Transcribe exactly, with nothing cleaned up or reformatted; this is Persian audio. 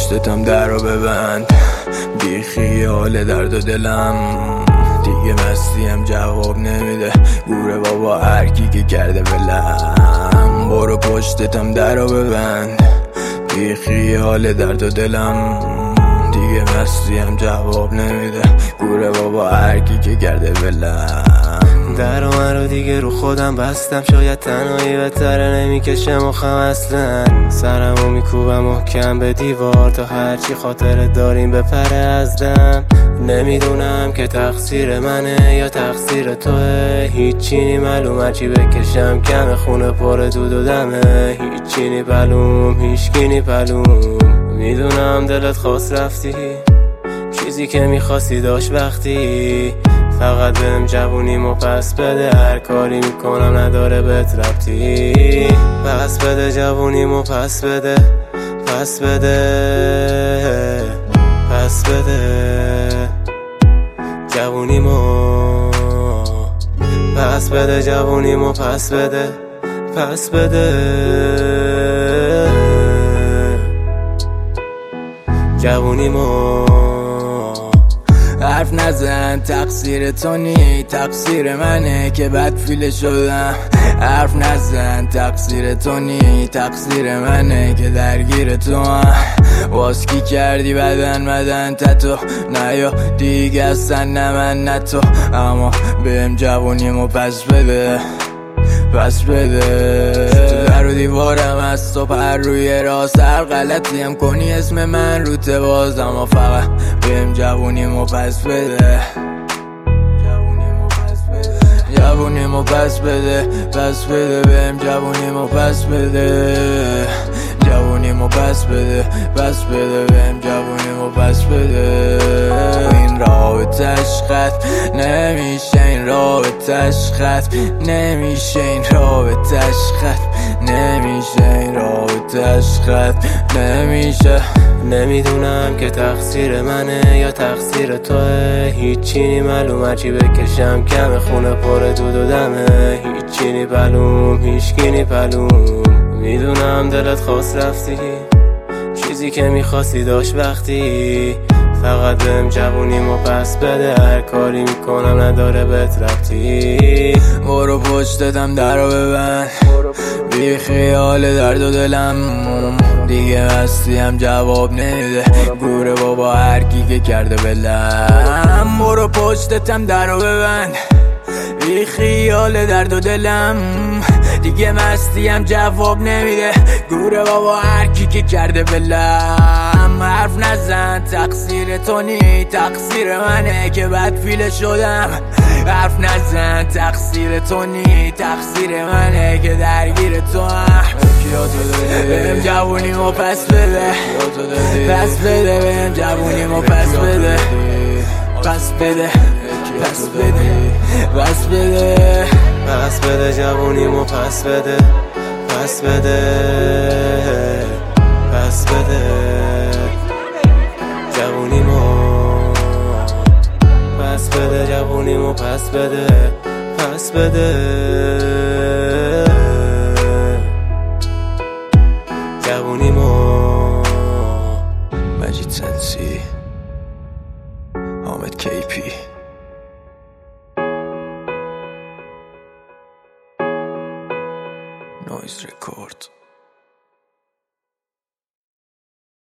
پشتتم در رو ببند، بی خیال درد و دلم دیگه مستیم جواب نمیده. گوره بابا هرکی که کرده بلم، برو پشتتم در رو ببند، بی خیال درد و دلم دیگه مستیم جواب نمیده. گوره بابا هرکی که کرده بلم. در من رو دیگه رو خودم بستم، شاید تنهایی بهتره نمیکشه مخم اصلا. سرمو میکوبم محکم به دیوار تا هرچی خاطره داریم بپره از دم. نمیدونم که تقصیر منه یا تقصیر توه، هیچی نی معلوم، هرچی بکشم کم خونه پر دود و دمه. هیچی نی پلوم، هیچکی نی پلوم. میدونم دلت خواست رفتی، چیزی که میخواستی داشت وقتی. فقط بهم جوونیمو پس بده، هر کاری میکنم نداره بهت ربطی. پس بده جوونیمو پس بده، پس بده، پس بده جوونیمو، پس بده جوونیمو پس بده، پس بده جوونیمو. حرف نزن تقصیر تو نی، تقصیر منه که بد فیل شدم. حرف نزن تقصیر تو نی، تقصیر منه که درگیر تو هم. واسکی کردی بدن بدن تتو، نه یا دیگه اصلا نه من نه تو. اما بهم جوونیمو پس بده، پس بده. تو در و دیوارم از تو پر روی راست، هر غلطی هم کنی اسم من رو تواز. اما فقط بهم جوونیمو پس بده، جوونیمو پس بده، پس بده بهم جوونیمو پس بده، جوونیمو پس بده، پس بده بهم جوونیمو پس بده. این رابطش ختم نمیشه، این رابطش ختم نمیشه، این رابطش ختم نمیشه، این رابطش ختم نمیشه. نمیدونم که تقصیر منه یا تقصیر توه، هیچی نی معلوم، هرچی بکشم کم خونه پر دود و دمه. هیچی نی پلوم، هیچکی نی پلوم. میدونم دلت خواست رفتی، چیزی که میخواستی داشت وقتی. فقط بهم جوونیمو پس بده، هر کاری میکنم نداره بهت ربطی. برو پشتتم در رو ببند، بی خیال درد و دلم دیگه مستیم جواب نمیده. گوره بابا هرکی که کرده بلم، برو پشتتم در رو ببند، بی خیال درد و دلم دیگه مستیم جواب نمیده. گوره بابا هرکی که کرده بلم. حرف نزن تقصیر تو نی، تقصیر منه که بد فیل شدم. حرف نزن تقصیر تو نی، تقصیر منه که درگیر تو هم. بهم جوونیمو پس بده، پس بده بهم جوونیمو پس بده، پس بده، پس بده، پس بده، پس بده جوونیمو پس بده، پس بده، پس بده جوونیمو، پس بده جوونیمو پس بده، پس بده جوونیمو. مجید سنسی، حامد کیپی. نویز رکورد.